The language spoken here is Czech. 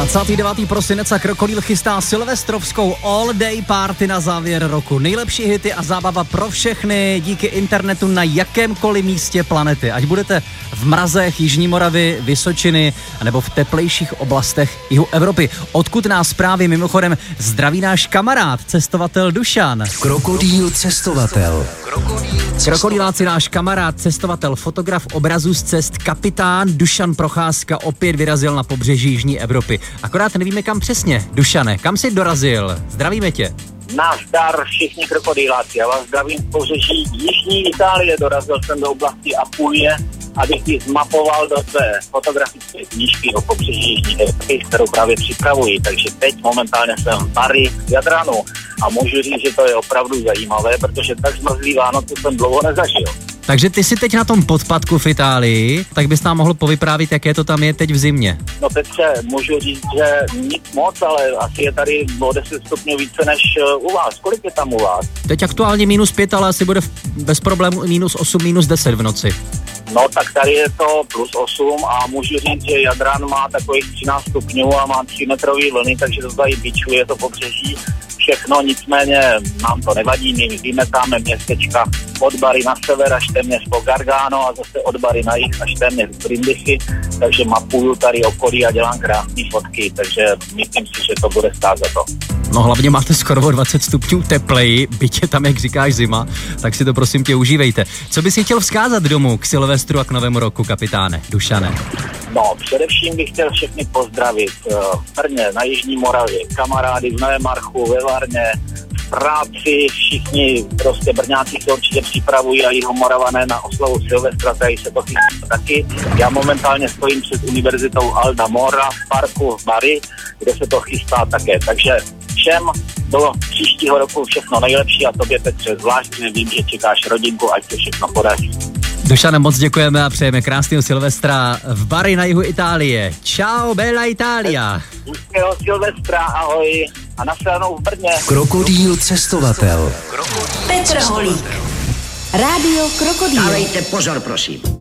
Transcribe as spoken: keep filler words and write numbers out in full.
dvacátého devátého prosince Krokodýl chystá silvestrovskou all day party na závěr roku. Nejlepší hity a zábava pro všechny díky internetu na jakémkoliv místě planety. Ať budete v mrazech Jižní Moravy, Vysočiny nebo v teplejších oblastech jihu Evropy. Odkud nás právě mimochodem zdraví náš kamarád, cestovatel Dušan. Krokodýl cestovatel. Krokodýláci náš kamarád, cestovatel, fotograf obrazů z cest, kapitán Dušan Procházka opět vyrazil na pobřeží Jižní Evropy. Akorát nevíme kam přesně. Dušane, kam jsi dorazil? Zdravíme tě. Nazdar všichni krokodýláci, já vás zdravím z pobřeží Jižní Itálie, dorazil jsem do oblasti Apulie, abych ji zmapoval do své fotografické knížky o pobřeží Jižní Evropy, kterou právě připravuji, takže teď momentálně jsem v Bari v Jadranu a můžu říct, že to je opravdu zajímavé, protože tak zmrzlý Vánoce jsem dlouho nezažil. Takže ty jsi teď na tom podpadku v Itálii, tak bys nám mohl povyprávět, jaké to tam je teď v zimě. No teď se můžu říct, že nic moc, ale asi je tady o deset stupňů více než u vás. Kolik je tam u vás? Teď aktuálně minus pět, ale asi bude bez problémů minus osm, minus deset v noci. No tak tady je to plus osm a můžu říct, že Jadran má takových třináct stupňů a má tři metrový vlny, takže to tady bičuje to pobřeží. Všechno, nicméně nám to nevadí, my vymetáme městečka od Bari na sever až téměř po Gargano a zase od Bari na jih až téměř v Brindisi, takže mapuju tady okolí a dělám krásné fotky, takže myslím si, že to bude stát za to. No hlavně máte skoro o dvacet stupňů tepleji, byť je tam, jak říkáš, zima, tak si to prosím tě užívejte. Co bys si chtěl vzkázat domů k Silvestru a k Novému roku, kapitáne Dušane? No, především bych chtěl všechny pozdravit v Brně, na Jižní Moravě, kamarády v Novém Marchu, ve Varně, v práci, všichni prostě Brňáci se určitě připravují a Jihomoravané na oslavu Silvestra, tady se to chystá taky. Já momentálně stojím před univerzitou Alda Mora v parku v Bari, kde se to chystá také, takže všem do příštího roku všechno nejlepší a tobě, Petře, zvlášť, že vím, že čekáš rodinku, ať se všechno podaří. Dušane, moc děkujeme a přejeme krásného Silvestra v Bari na jihu Itálie. Ciao, bella Italia. Hezkého Silvestra, ahoj a nashledanou v Brně. Krokodýl cestovatel. Petr Holík. Rádio Krokodýl. Dávejte pozor, prosím.